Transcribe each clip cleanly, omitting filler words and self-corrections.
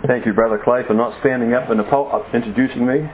Thank you, Brother Clay, for not standing up and introducing me.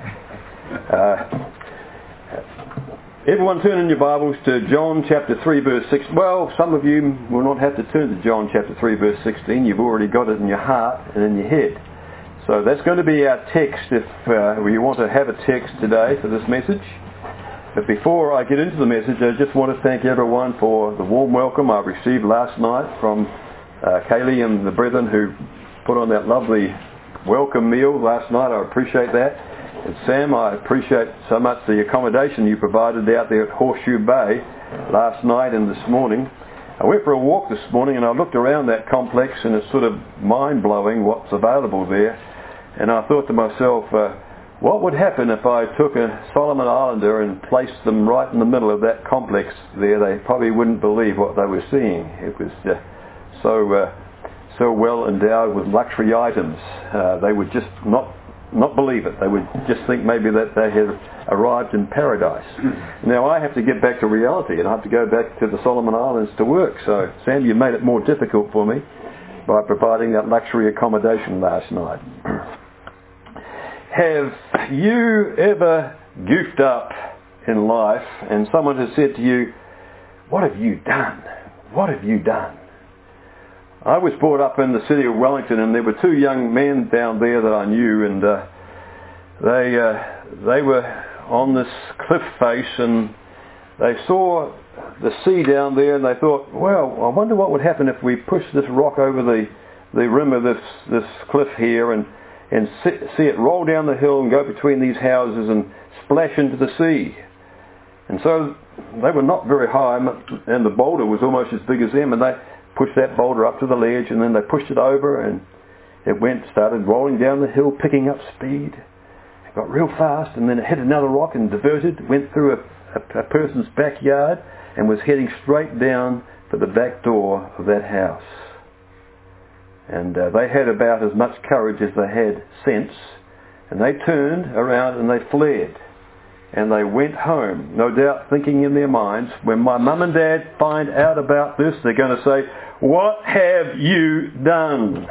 Everyone turn in your Bibles to John chapter 3 verse 6. Well, some of you will not have to turn to John chapter 3 verse 16. You've already got it in your heart and in your head. So that's going to be our text if you want to have a text today for this message. But before I get into the message, I just want to thank everyone for the warm welcome I received last night from Kaylee and the brethren who put on that lovely welcome meal last night. I appreciate that. And Sam, I appreciate so much the accommodation you provided out there at Horseshoe Bay last night and this morning. I went for a walk this morning and I looked around that complex and it's sort of mind-blowing what's available there. And I thought to myself, what would happen if I took a Solomon Islander and placed them right in the middle of that complex there? They probably wouldn't believe what they were seeing. It was so well endowed with luxury items. They would just not believe it. They would just think maybe that they had arrived in paradise. Now I have to get back to reality and I have to go back to the Solomon Islands to work. So Sam, you made it more difficult for me by providing that luxury accommodation last night. Have you ever goofed up in life and someone has said to you, "What have you done? What have you done?" I was brought up in the city of Wellington and there were two young men down there that I knew, and they were on this cliff face and they saw the sea down there and they thought, well, I wonder what would happen if we push this rock over the rim of this cliff here and see it roll down the hill and go between these houses and splash into the sea. And so they were not very high and the boulder was almost as big as them, and they pushed that boulder up to the ledge and then they pushed it over and it started rolling down the hill, picking up speed. It got real fast and then it hit another rock and diverted, went through a person's backyard and was heading straight down to the back door of that house. And they had about as much courage as they had sense, and they turned around and they fled. And they went home, no doubt thinking in their minds, when my mum and dad find out about this, they're going to say, "What have you done?"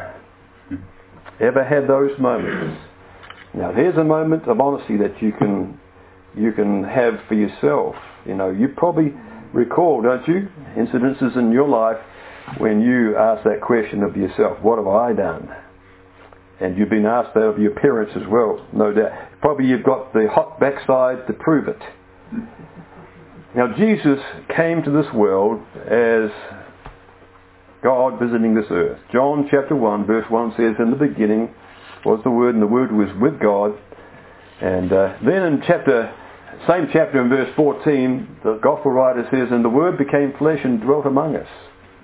Ever had those moments? Now here's a moment of honesty that you can have for yourself. You know, you probably recall, don't you, incidences in your life when you ask that question of yourself, "What have I done?" And you've been asked that of your parents as well, no doubt. Probably you've got the hot backside to prove it. Now Jesus came to this world as God visiting this earth. John chapter 1 verse 1 says, "In the beginning was the Word, and the Word was with God." And then in same chapter in verse 14, the Gospel writer says, "And the Word became flesh and dwelt among us."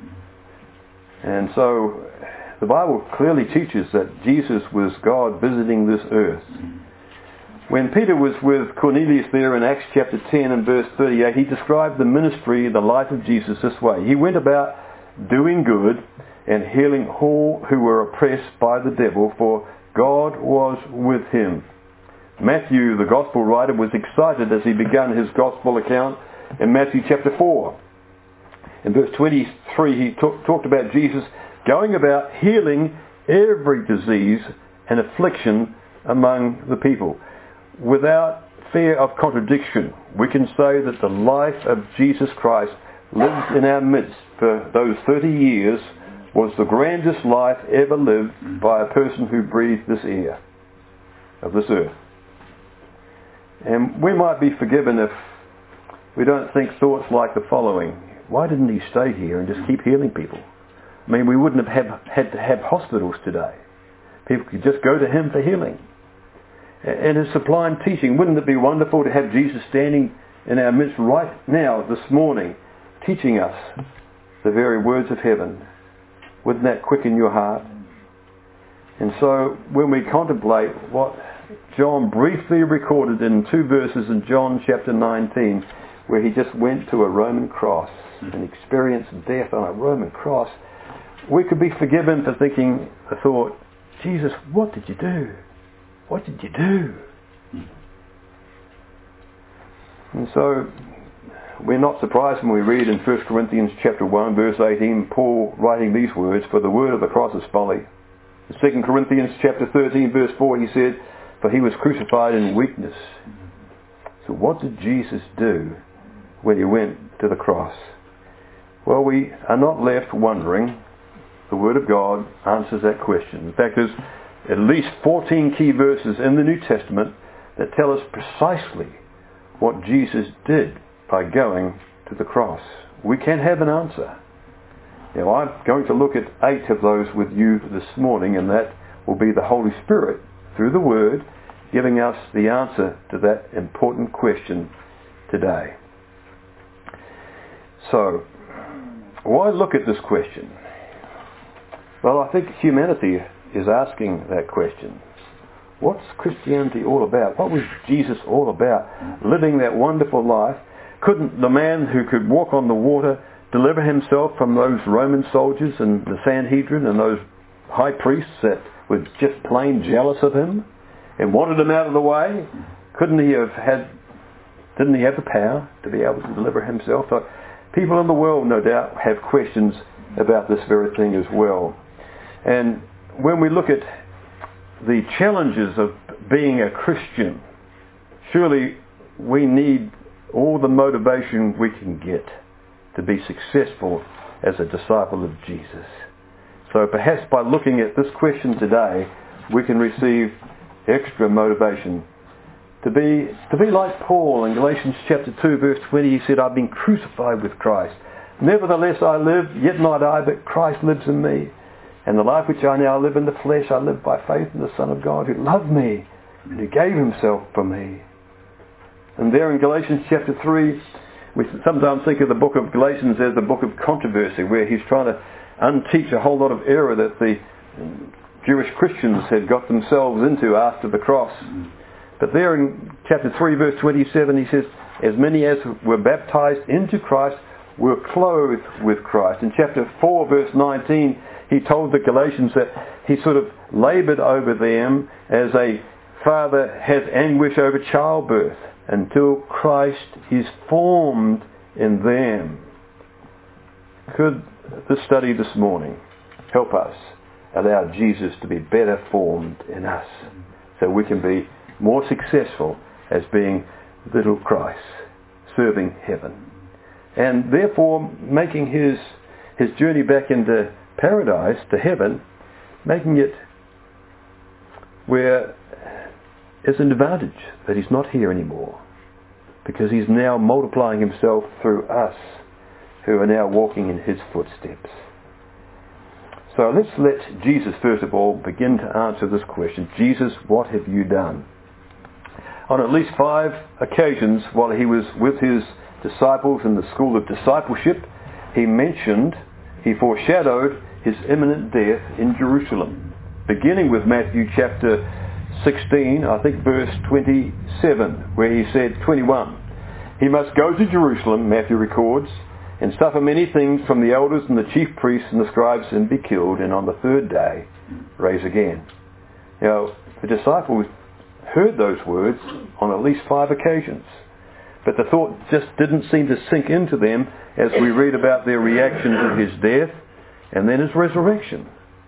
And so the Bible clearly teaches that Jesus was God visiting this earth. When Peter was with Cornelius there in Acts chapter 10 and verse 38, he described the ministry, the life of Jesus this way. He went about doing good and healing all who were oppressed by the devil, for God was with him. Matthew, the Gospel writer, was excited as he began his Gospel account in Matthew chapter 4. In verse 23, he talked about Jesus going about healing every disease and affliction among the people. Without fear of contradiction, we can say that the life of Jesus Christ lived in our midst for those 30 years was the grandest life ever lived by a person who breathed this air of this earth. And we might be forgiven if we don't think thoughts like the following: why didn't he stay here and just keep healing people? I mean, we wouldn't have had to have hospitals today. People could just go to him for healing. And his sublime teaching, wouldn't it be wonderful to have Jesus standing in our midst right now, this morning, teaching us the very words of heaven? Wouldn't that quicken your heart? And so when we contemplate what John briefly recorded in 2 verses in John chapter 19, where he just went to a Roman cross and experienced death on a Roman cross, we could be forgiven for thinking the thought, "Jesus, what did you do? What did you do?" And so we're not surprised when we read in 1 Corinthians chapter 1 verse 18, Paul writing these words, "For the word of the cross is folly, In 2 Corinthians chapter 13 verse 4 he said, "For he was crucified in weakness." So what did Jesus do when he went to the cross? Well, we are not left wondering. The Word of God answers that question. In fact, there's at least 14 key verses in the New Testament that tell us precisely what Jesus did by going to the cross. We can have an answer. Now, I'm going to look at 8 of those with you this morning, and that will be the Holy Spirit, through the Word, giving us the answer to that important question today. So, why look at this question? Well, I think humanity is asking that question. What's Christianity all about? What was Jesus all about? Living that wonderful life. Couldn't the man who could walk on the water deliver himself from those Roman soldiers and the Sanhedrin and those high priests that were just plain jealous of him and wanted him out of the way? Didn't he have the power to be able to deliver himself? So people in the world, no doubt, have questions about this very thing as well. And when we look at the challenges of being a Christian, surely we need all the motivation we can get to be successful as a disciple of Jesus. So perhaps by looking at this question today, we can receive extra motivation to be like Paul in Galatians chapter 2 verse 20. He said, "I've been crucified with Christ. Nevertheless I live, yet not I, but Christ lives in me. And the life which I now live in the flesh, I live by faith in the Son of God who loved me and who gave himself for me." And there in Galatians chapter 3, we sometimes think of the book of Galatians as the book of controversy, where he's trying to unteach a whole lot of error that the Jewish Christians had got themselves into after the cross. But there in chapter 3 verse 27 he says, "As many as were baptized into Christ were clothed with Christ." In chapter 4 verse 19 he told the Galatians that he sort of laboured over them as a father has anguish over childbirth until Christ is formed in them. Could this study this morning help us allow Jesus to be better formed in us so we can be more successful as being little Christ, serving heaven, and therefore making his journey back into paradise, to heaven, making it where it's an advantage that he's not here anymore, because he's now multiplying himself through us who are now walking in his footsteps. So let's let Jesus first of all begin to answer this question. Jesus, what have you done? On at least 5 occasions while he was with his disciples in the school of discipleship, he foreshadowed his imminent death in Jerusalem, beginning with Matthew chapter 16, I think verse 27, where he said, 21, "He must go to Jerusalem," Matthew records, "and suffer many things from the elders and the chief priests and the scribes, and be killed, and on the 3rd day rise again." Now, the disciples heard those words on at least 5 occasions, but the thought just didn't seem to sink into them as we read about their reaction to his death and then his resurrection.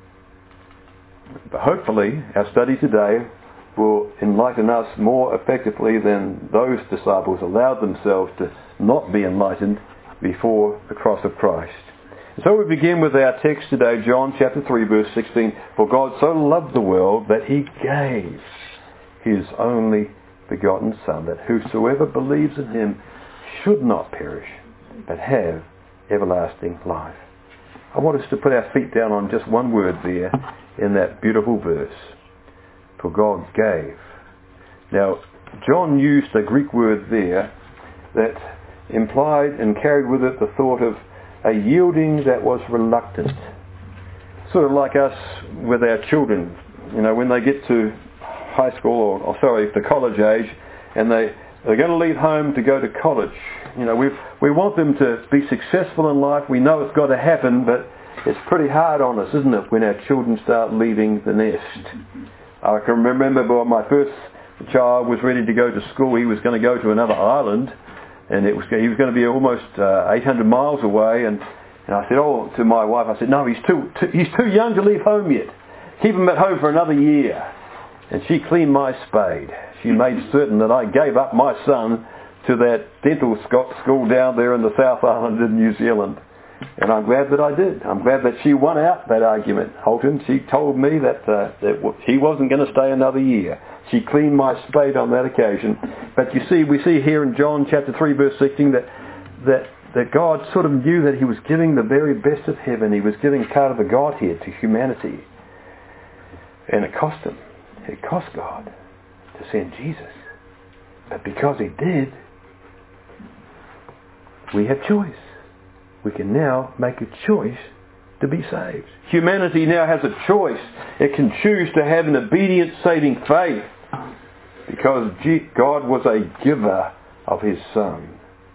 But hopefully our study today will enlighten us more effectively than those disciples allowed themselves to not be enlightened before the cross of Christ. So we begin with our text today, John chapter 3 verse 16. "For God so loved the world that he gave his only begotten Son, that whosoever believes in him should not perish, but have everlasting life." I want us to put our feet down on just one word there in that beautiful verse. For God gave. Now, John used a Greek word there that implied and carried with it the thought of a yielding that was reluctant. Sort of like us with our children, when they get to high school to college age, and they're going to leave home to go to college. We want them to be successful in life. We know it's got to happen, but it's pretty hard on us, isn't it, when our children start leaving the nest. I can remember when my first child was ready to go to school. He was going to go to another island, and he was going to be almost 800 miles away. And I said, to my wife, I said, "No, he's too young to leave home yet. keep him at home for another year. And she cleaned my spade. She made certain that I gave up my son to that dental school down there in the South Island in New Zealand. And I'm glad that I did. I'm glad that she won out that argument. Holton, she told me that she wasn't going to stay another year. She cleaned my spade on that occasion. But you see, we see here in John chapter 3 verse 16 that God sort of knew that he was giving the very best of heaven. He was giving part of the Godhead to humanity. And it cost him. It cost God to send Jesus. But because he did, we have choice. We can now make a choice to be saved. Humanity now has a choice. It can choose to have an obedient, saving faith because God was a giver of his Son.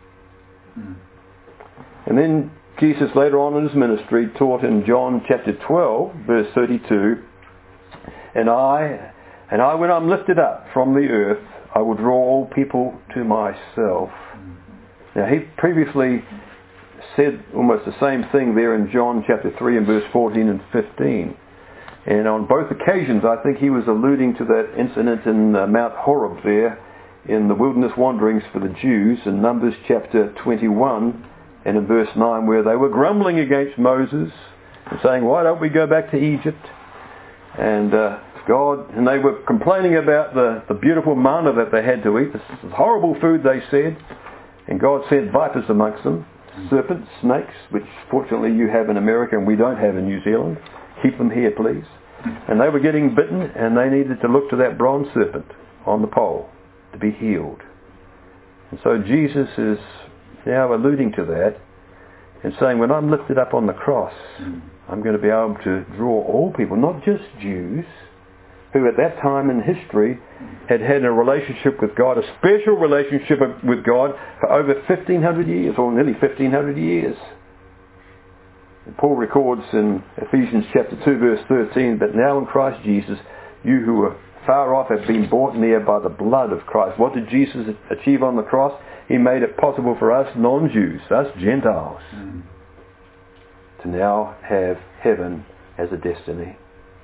And then Jesus later on in his ministry taught in John chapter 12 verse 32, And I, when I'm lifted up from the earth, I will draw all people to myself. Now he previously said almost the same thing there in John chapter 3 and verse 14 and 15. And on both occasions I think he was alluding to that incident in Mount Horeb there in the wilderness wanderings for the Jews in Numbers chapter 21 and in verse 9 where they were grumbling against Moses and saying, why don't we go back to Egypt? And they were complaining about the beautiful manna that they had to eat, this horrible food they said, and God sent vipers amongst them, serpents, snakes, which fortunately you have in America and we don't have in New Zealand. Keep them here, please. And they were getting bitten and they needed to look to that bronze serpent on the pole to be healed. And so Jesus is now alluding to that and saying, when I'm lifted up on the cross, I'm going to be able to draw all people, not just Jews, who at that time in history had a relationship with God, a special relationship with God for over 1,500 years, or nearly 1,500 years. And Paul records in Ephesians chapter 2 verse 13, but now in Christ Jesus, you who were far off have been brought near by the blood of Christ. What did Jesus achieve on the cross? He made it possible for us non-Jews, us Gentiles, to now have heaven as a destiny.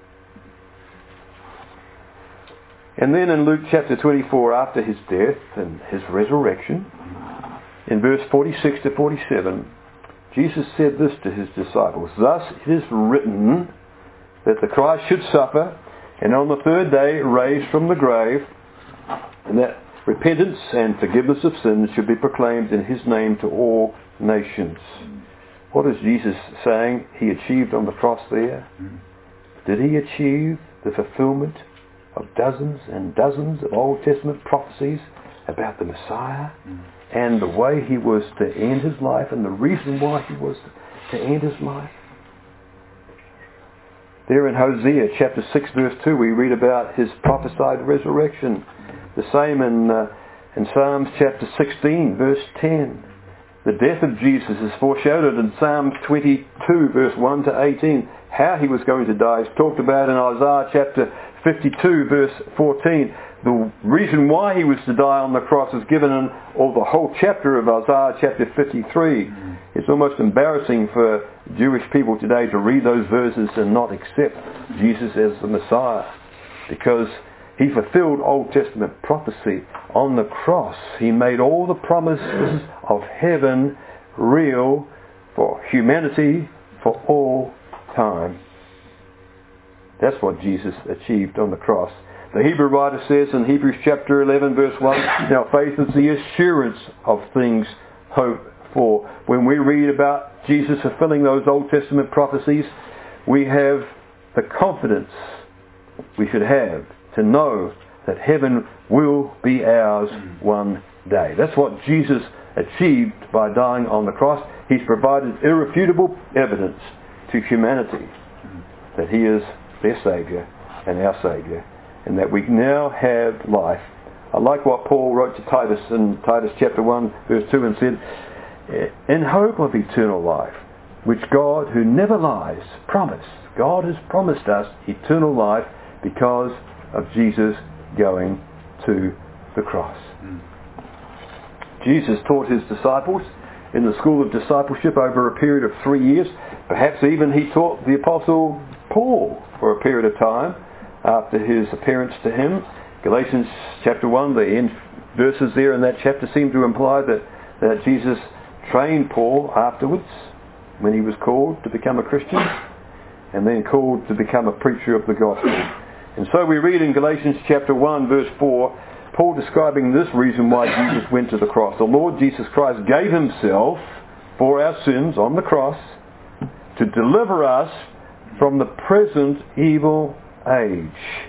And then in Luke chapter 24, after his death and his resurrection, in verse 46 to 47, Jesus said this to his disciples, thus it is written that the Christ should suffer and on the third day raise from the grave, and that repentance and forgiveness of sins should be proclaimed in his name to all nations. What is Jesus saying he achieved on the cross there? Did he achieve the fulfillment of dozens and dozens of Old Testament prophecies about the Messiah and the way he was to end his life and the reason why he was to end his life? There in Hosea chapter 6 verse 2 we read about his prophesied resurrection. The same in Psalms chapter 16 verse 10. The death of Jesus is foreshadowed in Psalms 22 verse 1 to 18. How he was going to die is talked about in Isaiah chapter 52 verse 14. The reason why he was to die on the cross is given in the whole chapter of Isaiah chapter 53. It's almost embarrassing for Jewish people today to read those verses and not accept Jesus as the Messiah, because he fulfilled Old Testament prophecy. On the cross he made all the promises of heaven real for humanity for all time. That's what Jesus achieved on the cross. The Hebrew writer says in Hebrews chapter 11 verse 1, now faith is the assurance of things hoped for. When we read about Jesus fulfilling those Old Testament prophecies, we have the confidence we should have to know that heaven will be ours one day. That's what Jesus achieved by dying on the cross. He's provided irrefutable evidence to humanity that he is their Saviour and our Saviour, and that we now have life. I like what Paul wrote to Titus in Titus chapter 1 verse 2 and said, in hope of eternal life, which God, who never lies, promised. God has promised us eternal life because of Jesus going to the cross. Jesus taught his disciples in the school of discipleship over a period of 3 years. Perhaps even he taught the apostle Paul for a period of time after his appearance to him. Galatians chapter 1, the end verses there in that chapter seem to imply that Jesus trained Paul afterwards when he was called to become a Christian and then called to become a preacher of the gospel. And so we read in Galatians chapter 1 verse 4, Paul describing this reason why Jesus went to the cross. The Lord Jesus Christ gave himself for our sins on the cross to deliver us from the present evil age.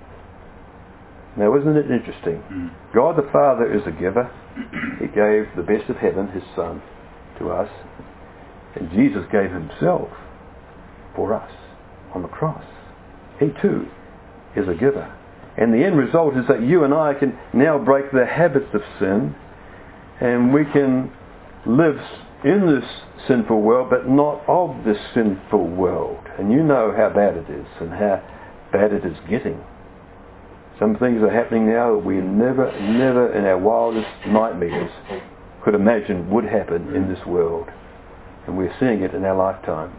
Now isn't it interesting? God the Father is a giver. He gave the best of heaven, his Son, to us. And Jesus gave himself for us on the cross. He too is a giver. And the end result is that you and I can now break the habits of sin, and we can live in this sinful world, but not of this sinful world. And you know how bad it is and how bad it is getting. Some things are happening now that we never in our wildest nightmares could imagine would happen in this world. And we're seeing it in our lifetime.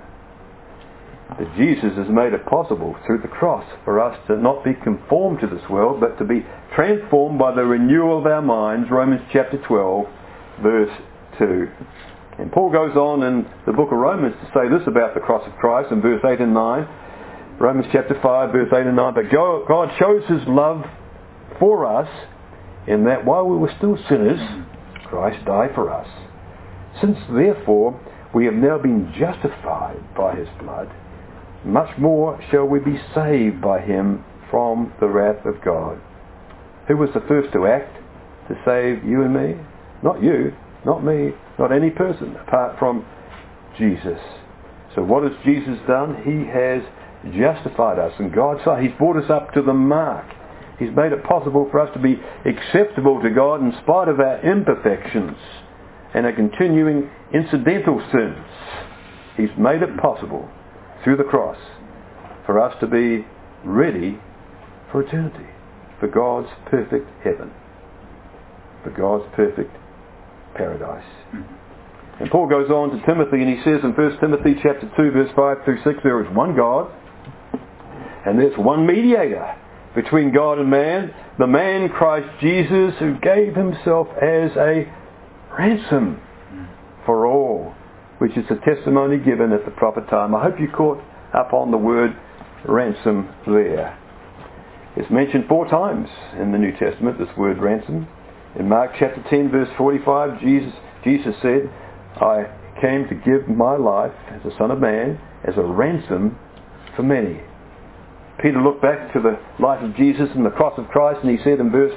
But Jesus has made it possible through the cross for us to not be conformed to this world, but to be transformed by the renewal of our minds. Romans chapter 12, verse 2. And Paul goes on in the book of Romans to say this about the cross of Christ in verse 8 and 9. Romans chapter 5, verse 8 and 9. But God shows his love for us in that while we were still sinners, Christ died for us. Since therefore we have now been justified by his blood, much more shall we be saved by him from the wrath of God. Who was the first to act to save you and me? Not you, not me, not any person apart from Jesus. So what has Jesus done? He has justified us in God's sight. He's brought us up to the mark. He's made it possible for us to be acceptable to God in spite of our imperfections and our continuing incidental sins. He's made it possible through the cross for us to be ready for eternity, for God's perfect heaven, for God's perfect paradise. And Paul goes on to Timothy and he says in 1 Timothy chapter 2 verse 5 through 6, there is one God and there's one mediator between God and man, the man Christ Jesus, who gave himself as a ransom for all, which is the testimony given at the proper time. I hope you caught up on the word ransom there. It's mentioned 4 times in the New Testament, this word ransom. In Mark chapter 10 verse 45, Jesus said, I came to give my life as a son of man as a ransom for many. Peter looked back to the life of Jesus and the cross of Christ, and he said in verse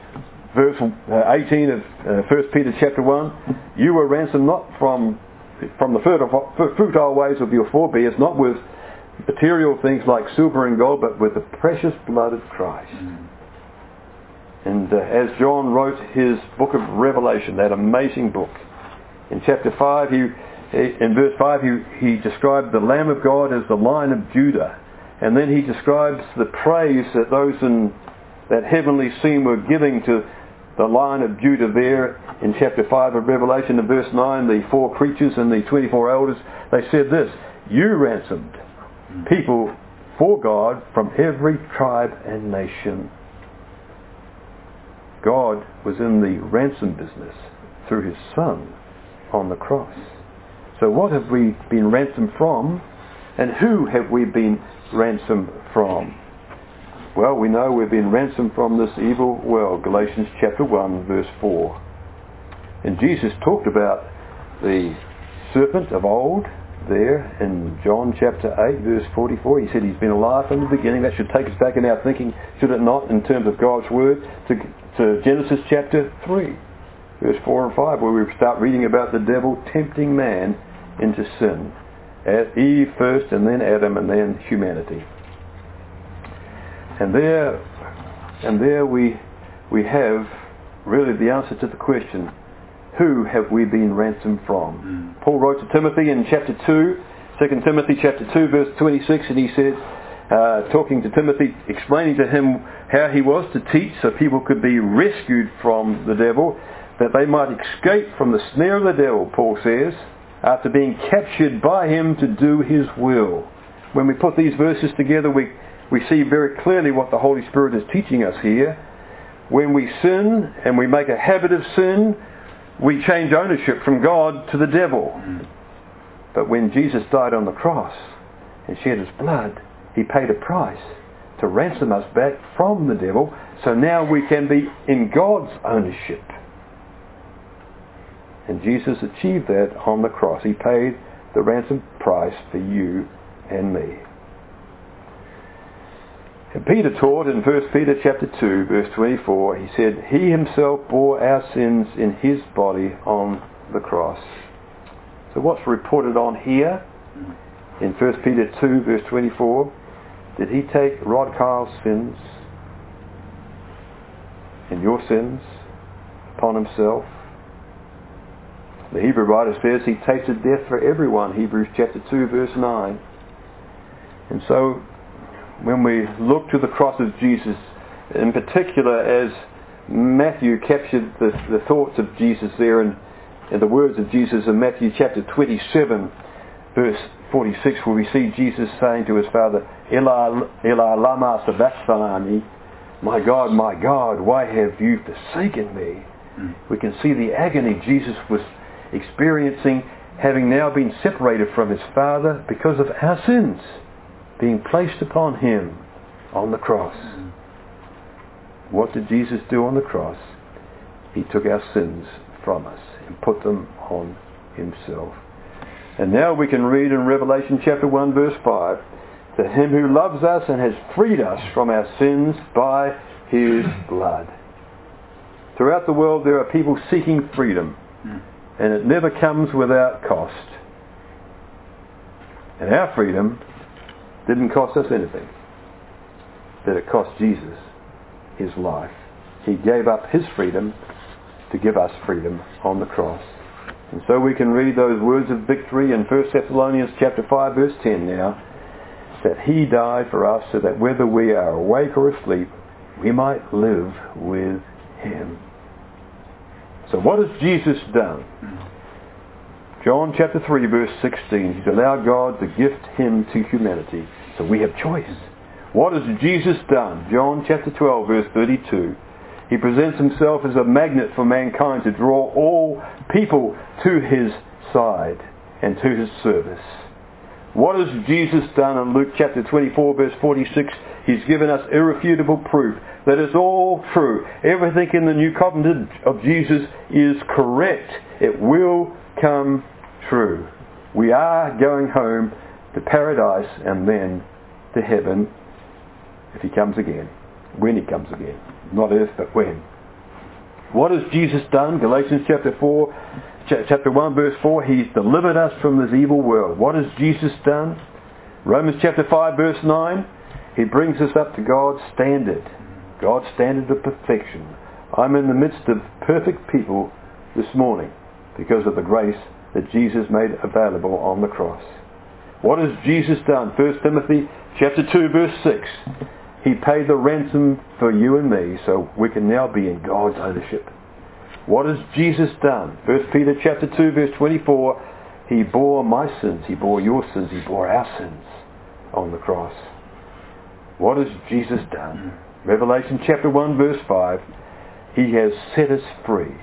18 of 1 Peter chapter 1, you were ransomed not from the futile ways of your forebears, not with material things like silver and gold, but with the precious blood of Christ. And as John wrote his book of Revelation, that amazing book, in chapter 5, in verse 5, he described the Lamb of God as the Lion of Judah. And then he describes the praise that those in that heavenly scene were giving to the Lion of Judah there in chapter 5 of Revelation. In verse 9, the 4 creatures and the 24 elders, they said this, you ransomed people for God from every tribe and nation. God was in the ransom business through his Son on the cross. So what have we been ransomed from, and who have we been ransomed from? Well, we know we've been ransomed from this evil world, Galatians chapter 1 verse 4. And Jesus talked about the serpent of old there in John chapter 8 verse 44. He said he's been alive from the beginning. That should take us back in our thinking, should it not, in terms of God's word, to Genesis chapter 3 verse 4 and 5, where we start reading about the devil tempting man into sin. Eve first, and then Adam, and then humanity. And there we have really the answer to the question, who have we been ransomed from? Paul wrote to Timothy in chapter 2 Timothy chapter 2 verse 26, and he said, talking to Timothy, explaining to him how he was to teach so people could be rescued from the devil, that they might escape from the snare of the devil, Paul says, after being captured by him to do his will. when we put these verses together, we see very clearly what the Holy Spirit is teaching us here. When we sin and we make a habit of sin, we change ownership from God to the devil. But when Jesus died on the cross and shed his blood, he paid a price to ransom us back from the devil. So now we can be in God's ownership. And Jesus achieved that on the cross. He paid the ransom price for you and me. And Peter taught in 1 Peter chapter 2, verse 24, he said, he himself bore our sins in his body on the cross. So what's reported on here in 1 Peter 2, verse 24? Did he take Rod Kyle's sins and your sins upon himself? The Hebrew writer says he tasted death for everyone, Hebrews chapter 2, verse 9. And so when we look to the cross of Jesus, in particular as Matthew captured the thoughts of Jesus there in the words of Jesus in Matthew chapter 27, verse 46, where we see Jesus saying to his Father, Eli, Eli, lama sabachthani, my God, why have you forsaken me? We can see the agony Jesus was experiencing, having now been separated from his Father because of our sins being placed upon him on the cross. What did Jesus do on the cross? He took our sins from us and put them on himself. And now we can read in Revelation chapter 1 verse 5, to him who loves us and has freed us from our sins by his blood. Throughout the world there are people seeking freedom, and it never comes without cost. And our freedom didn't cost us anything, but it cost Jesus his life. He gave up his freedom to give us freedom on the cross. And so we can read those words of victory in 1 Thessalonians chapter 5 verse 10 now, that he died for us so that whether we are awake or asleep, we might live with him. So what has Jesus done? John chapter 3 verse 16, he's allowed God to gift him to humanity. So we have choice. What has Jesus done? John chapter 12 verse 32. He presents himself as a magnet for mankind to draw all people to his side and to his service. What has Jesus done in Luke chapter 24 verse 46? He's given us irrefutable proof that it's all true. Everything in the new covenant of Jesus is correct. It will come true. We are going home to paradise and then to heaven if he comes again. When he comes again. Not if, but when. What has Jesus done? Galatians chapter 1 verse 4, he's delivered us from this evil world. What has Jesus done? Romans chapter 5 verse 9, he brings us up to God's standard. God's standard of perfection. I'm in the midst of perfect people this morning because of the grace that Jesus made available on the cross. What has Jesus done? 1 Timothy chapter 2 verse 6. He paid the ransom for you and me so we can now be in God's ownership. What has Jesus done? 1 Peter chapter 2 verse 24. He bore my sins. He bore your sins. He bore our sins on the cross. What has Jesus done? Revelation chapter 1 verse 5. He has set us free.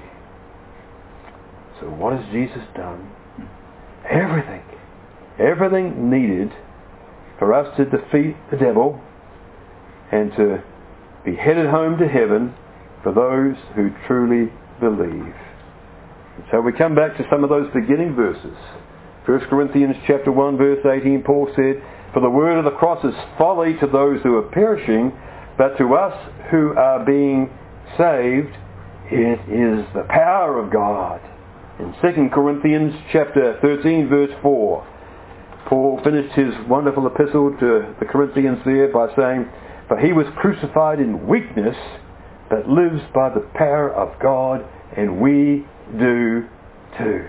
So what has Jesus done? Everything. Everything needed for us to defeat the devil and to be headed home to heaven for those who truly believe. And so we come back to some of those beginning verses. 1 Corinthians chapter 1 verse 18, Paul said, for the word of the cross is folly to those who are perishing, but to us who are being saved, it is the power of God. In 2 Corinthians chapter 13 verse 4, Paul finished his wonderful epistle to the Corinthians there by saying, for he was crucified in weakness, but lives by the power of God, and we do too.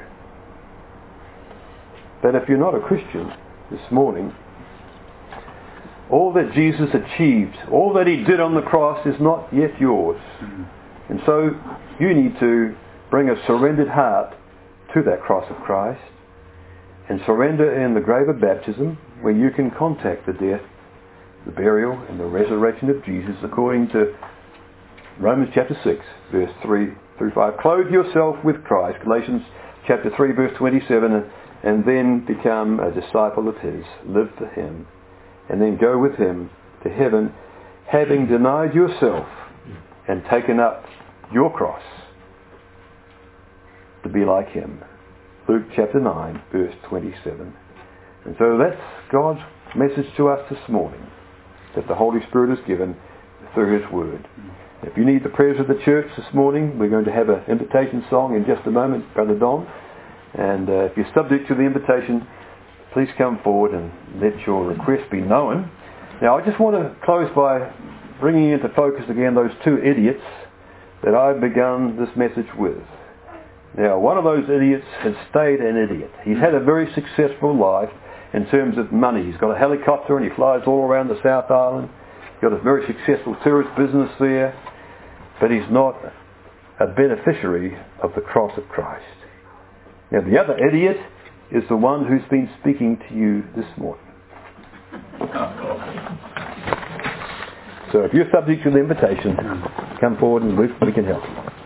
But if you're not a Christian this morning, all that Jesus achieved, all that he did on the cross is not yet yours. And so you need to bring a surrendered heart to that cross of Christ and surrender in the grave of baptism where you can contact the death, the burial and the resurrection of Jesus according to Romans chapter 6 verse 3 through 5. Clothe yourself with Christ, Galatians chapter 3 verse 27, and then become a disciple of his. Live for him and then go with him to heaven, having denied yourself and taken up your cross to be like him. Luke chapter 9 verse 27. And so that's God's message to us this morning, that the Holy Spirit is given through his word. If you need the prayers of the church this morning, we're going to have an invitation song in just a moment, Brother Don. And if you're subject to the invitation, please come forward and let your request be known. Now I just want to close by bringing into focus again those two idiots that I've begun this message with. Now one of those idiots has stayed an idiot. He's had a very successful life in terms of money. He's got a helicopter and he flies all around the South Island. He's got a very successful tourist business there, but he's not a beneficiary of the cross of Christ. Now the other idiot is the one who's been speaking to you this morning. So if you're subject to the invitation, come forward and we can help you.